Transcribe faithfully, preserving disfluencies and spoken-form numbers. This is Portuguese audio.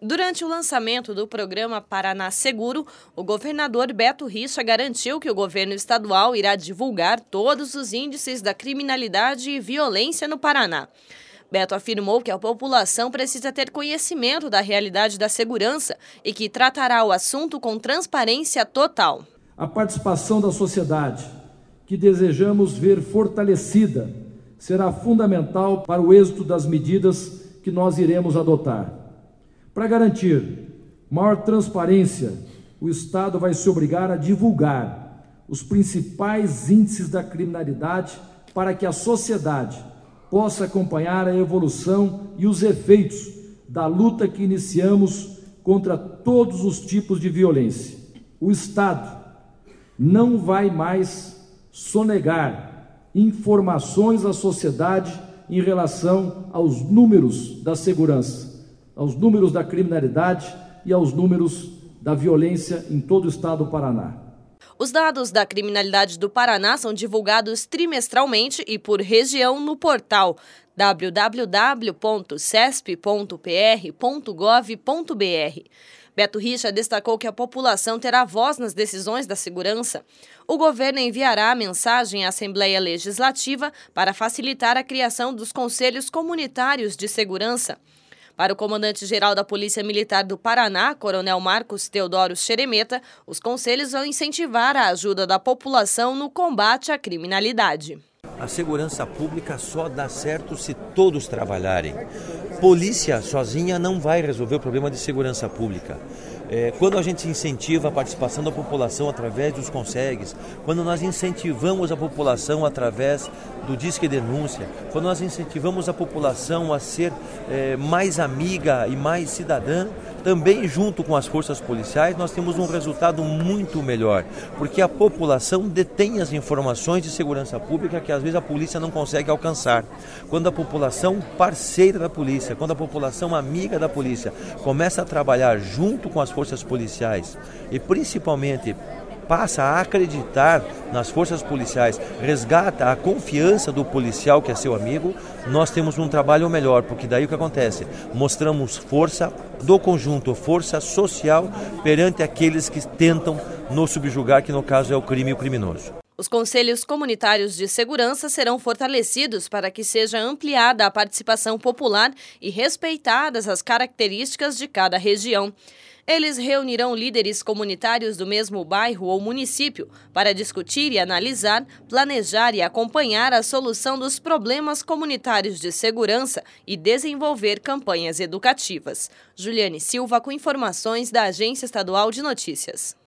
Durante o lançamento do programa Paraná Seguro, o governador Beto Richa garantiu que o governo estadual irá divulgar todos os índices da criminalidade e violência no Paraná. Beto afirmou que a população precisa ter conhecimento da realidade da segurança e que tratará o assunto com transparência total. A participação da sociedade, que desejamos ver fortalecida, será fundamental para o êxito das medidas que nós iremos adotar. Para garantir maior transparência, o Estado vai se obrigar a divulgar os principais índices da criminalidade para que a sociedade possa acompanhar a evolução e os efeitos da luta que iniciamos contra todos os tipos de violência. O Estado não vai mais sonegar informações à sociedade em relação aos números da segurança, aos números da criminalidade e aos números da violência em todo o estado do Paraná. Os dados da criminalidade do Paraná são divulgados trimestralmente e por região no portal w w w ponto cesp ponto p r ponto gov ponto b r. Beto Richa destacou que a população terá voz nas decisões da segurança. O governo enviará a mensagem à Assembleia Legislativa para facilitar a criação dos Conselhos Comunitários de Segurança. Para o comandante-geral da Polícia Militar do Paraná, Coronel Marcos Teodoro Xeremeta, os conselhos vão incentivar a ajuda da população no combate à criminalidade. A segurança pública só dá certo se todos trabalharem. Polícia sozinha não vai resolver o problema de segurança pública. É, quando a gente incentiva a participação da população através dos consegues, quando nós incentivamos a população através do Disque Denúncia, quando nós incentivamos a população a ser é, mais amiga e mais cidadã, também junto com as forças policiais, nós temos um resultado muito melhor, porque a população detém as informações de segurança pública que às vezes a polícia não consegue alcançar. Quando a população parceira da polícia, quando a população amiga da polícia começa a trabalhar junto com as forças policiais e principalmente passa a acreditar nas forças policiais, resgata a confiança do policial que é seu amigo, nós temos um trabalho melhor, porque daí o que acontece? Mostramos força do conjunto, força social perante aqueles que tentam nos subjugar, que no caso é o crime e o criminoso. Os conselhos comunitários de segurança serão fortalecidos para que seja ampliada a participação popular e respeitadas as características de cada região. Eles reunirão líderes comunitários do mesmo bairro ou município para discutir e analisar, planejar e acompanhar a solução dos problemas comunitários de segurança e desenvolver campanhas educativas. Juliane Silva com informações da Agência Estadual de Notícias.